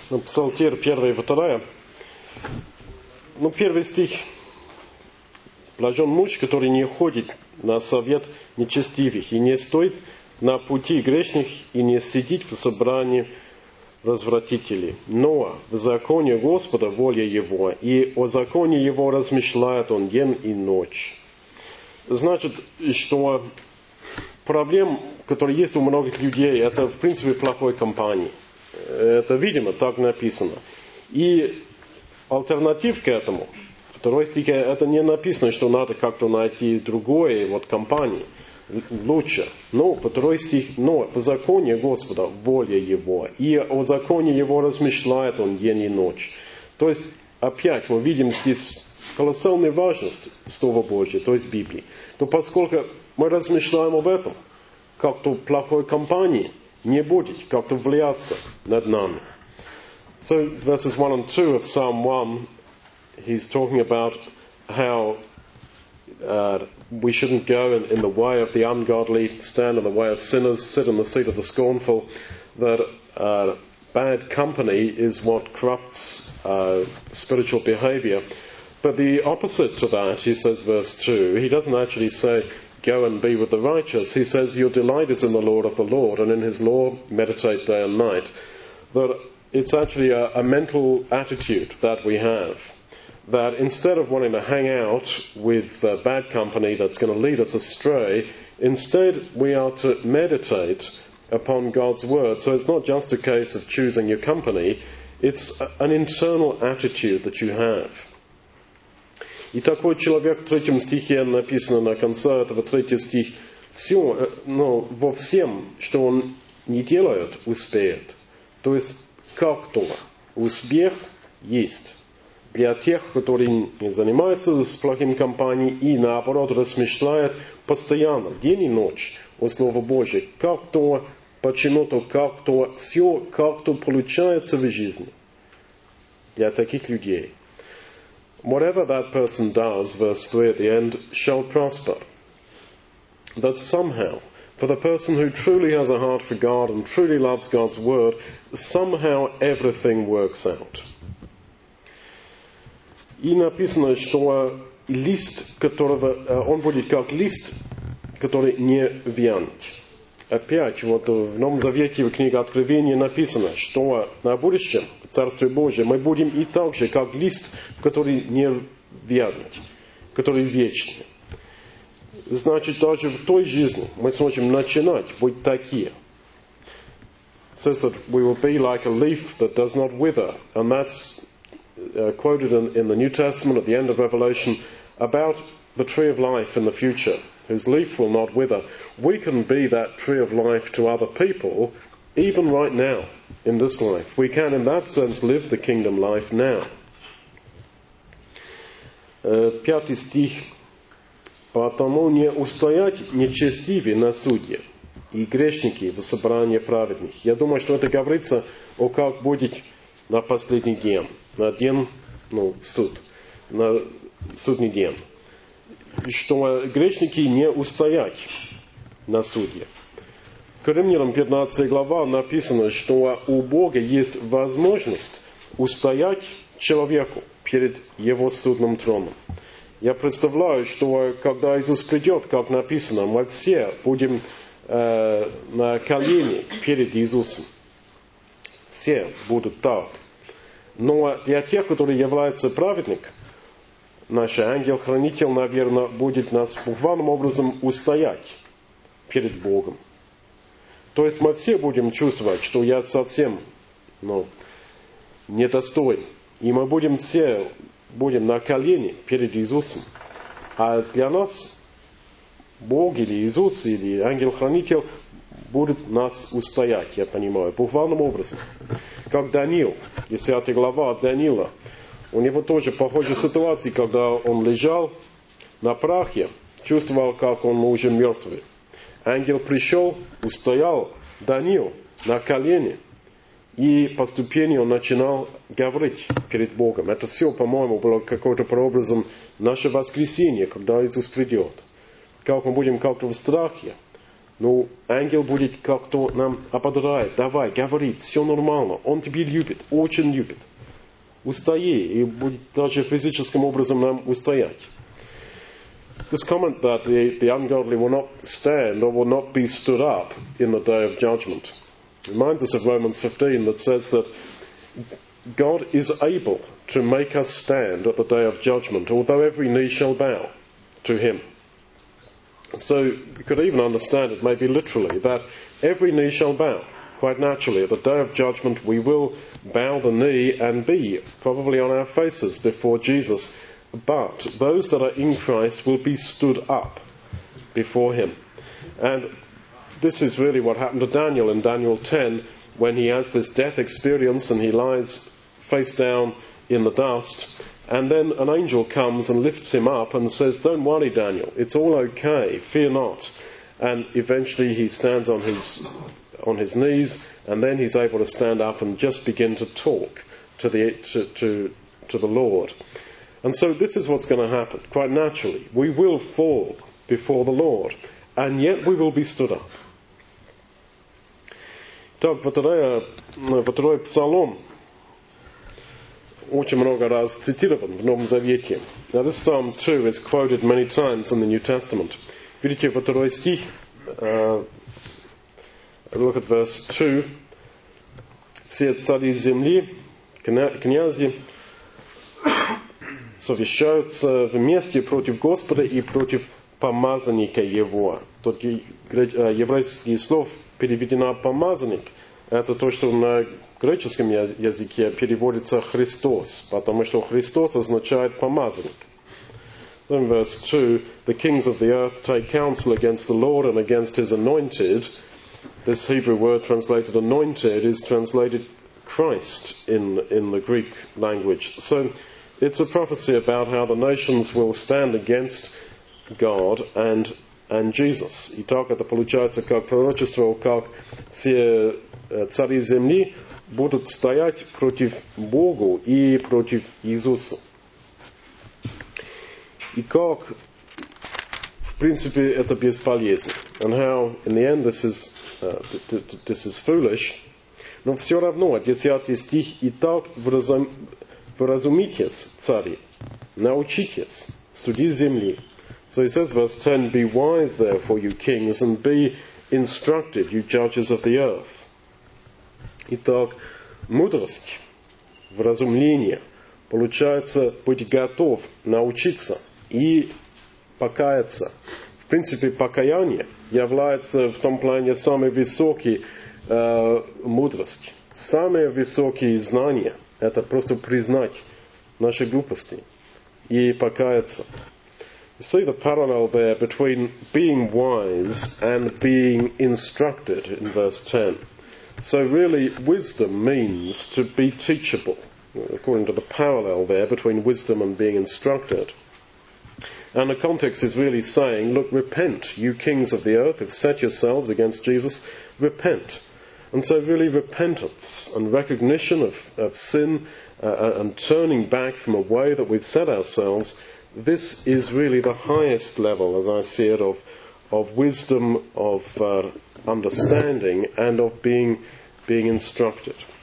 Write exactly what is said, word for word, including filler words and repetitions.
Ну, Псалтирь первая и вторая. Ну, первый стих. Блажен муж, который не ходит на совет нечестивых, и не стоит на пути грешных, и не сидит в собрании развратителей. Но в законе Господа воля Его, и о законе Его размышляет Он день и ночь. Значит, что проблем, которые есть у многих людей, это, в принципе, плохой компании. Это, видимо, так написано. И альтернатив к этому, второй стих, это не написано, что надо как-то найти другое, вот, компании, лучше. Но, второй стих, но по законе Господа воля Его, и о законе Его размышляет Он день и ночь. То есть, опять мы видим здесь колоссальную важность Слова Божьего, то есть Библии. То поскольку мы размышляем об этом, как-то плохой компании не будет как-то влияться над нами. So, verses one and two of Psalm one, he's talking about how uh, we shouldn't go in, in the way of the ungodly, stand in the way of sinners, sit in the seat of the scornful, that uh, bad company is what corrupts uh, spiritual behavior. But the opposite to that, he says, verse two, he doesn't actually say, go and be with the righteous. He says, your delight is in the Lord of the Lord, and in His law meditate day and night. That it's actually a, a mental attitude that we have. That instead of wanting to hang out with uh, bad company that's going to lead us astray, instead we are to meditate upon God's Word. So it's not just a case of choosing your company, it's a, an internal attitude that you have. И такой человек, в третьем стихе написано на конце этого третьего стих, все, но во всем, что он не делает, успеет. То есть, как-то успех есть для тех, которые не занимаются с плохим компанией и, наоборот, размышляют постоянно, день и ночь о Слове Божьем. Как-то, почему-то, как-то, все как-то получается в жизни для таких людей. Whatever that person does, verse three at the end, shall prosper. That somehow, for the person who truly has a heart for God and truly loves God's Word, somehow everything works out. И написано, что лист, которого, он будет как лист, который не вянет. Опять, вот в Новом Завете, в книге Откровения написано, что на будущем, в Царстве Божьем, мы будем и так же, как лист, который не вянет, который вечный. Значит, даже в той жизни мы сможем начинать быть такие. It says that we will be like a leaf that does not wither. And that's uh, quoted in, in the New Testament at the end of Revelation about the tree of life in the future, whose leaf will not wither. We can be that tree of life to other people, even right now, in this life. We can, in that sense, live the kingdom life now. Uh, пятый стих. «Потому не устоять нечестивые на суде, и грешники в собрании праведных». Я думаю, что это говорится о как будет на последний день, на день, ну, суд, на судный день. Что грешники не устоять на суде. К Римлянам пятнадцатая глава написано, что у Бога есть возможность устоять человеку перед Его судным троном. Я представляю, что когда Иисус придет, как написано, мы все будем э, на колени перед Иисусом. Все будут так. Но для тех, которые являются праведниками, наш ангел-хранитель, наверное, будет нас буквальным образом устоять перед Богом. То есть мы все будем чувствовать, что я совсем ну, недостоин. И мы будем все будем на колени перед Иисусом. А для нас Бог или Иисус, или ангел-хранитель будут нас устоять, я понимаю, буквальным образом. Как Даниил, десятая глава от Даниила. У него тоже похожая ситуация, когда он лежал на прахе, чувствовал, как он уже мертвый. Ангел пришел, устоял Даниил на колени, и по ступени он начинал говорить перед Богом. Это все, по-моему, было какой-то прообразом наше воскресение, когда Иисус придет. Как мы будем как-то в страхе Ну, ангел будет как-то нам ободрать, давай, говорит, все нормально, он тебя любит, очень любит. Устои, и будет даже физическим образом нам устоять. This comment that the, the ungodly will not stand or will not be stood up in the day of judgment reminds us of Romans fifteen that says that God is able to make us stand at the day of judgment, although every knee shall bow to him. So you could even understand it maybe literally, that every knee shall bow. Quite naturally, at the day of judgment we will bow the knee and be probably on our faces before Jesus. But those that are in Christ will be stood up before him. And this is really what happened to Daniel in Daniel ten, when he has this death experience and he lies face down in the dust. And then an angel comes and lifts him up and says, don't worry, Daniel, it's all okay, fear not. And eventually he stands on his on his knees, and then he's able to stand up and just begin to talk to the to to, to the Lord. And so this is what's going to happen, quite naturally. We will fall before the Lord, and yet we will be stood up. Так, второй псалом очень много раз цитирован в Новом Завете. Now this Psalm two is quoted many times in the New Testament. Видите, второй стих, uh, look at verse two. Все цари земли, князи, совещаются вместе против Господа и против помазанника Его. Тут еврейский слово переведено «помазанник». Это то, что на греческом языке переводится «Христос», потому что Христос означает «помазанник». Then verse two, the kings of the earth take counsel against the Lord and against his anointed. This Hebrew word translated anointed is translated Christ in, in the Greek language. So it's a prophecy about how the nations will stand against God and, and Jesus. И так это получается как пророчество, как все цари земли будут стоять против Бога и против Иисуса. И как, в принципе, это бесполезно. And how, in the end, this is, uh, this is foolish. Но все равно, десятый стих, «Итак, вразумитесь, цари, научитесь, судьи земли». So he says, verse ten, "Be wise, therefore, you kings, and be instructed, you judges of the earth." Итак, мудрость, вразумление, получается быть готов научиться и покаяться. В принципе, покаяние является в том плане самой высокой э, мудрости. Самые высокие знания – это просто признать наши глупости и покаяться. You see the parallel there between being wise and being instructed in verse ten. So really, wisdom means to be teachable, according to the parallel there between wisdom and being instructed. And the context is really saying, look, repent, you kings of the earth who've set yourselves against Jesus, repent. And so really repentance and recognition of, of sin uh, and turning back from a way that we've set ourselves, this is really the highest level, as I see it, of, of wisdom, of uh, understanding, and of being, being instructed.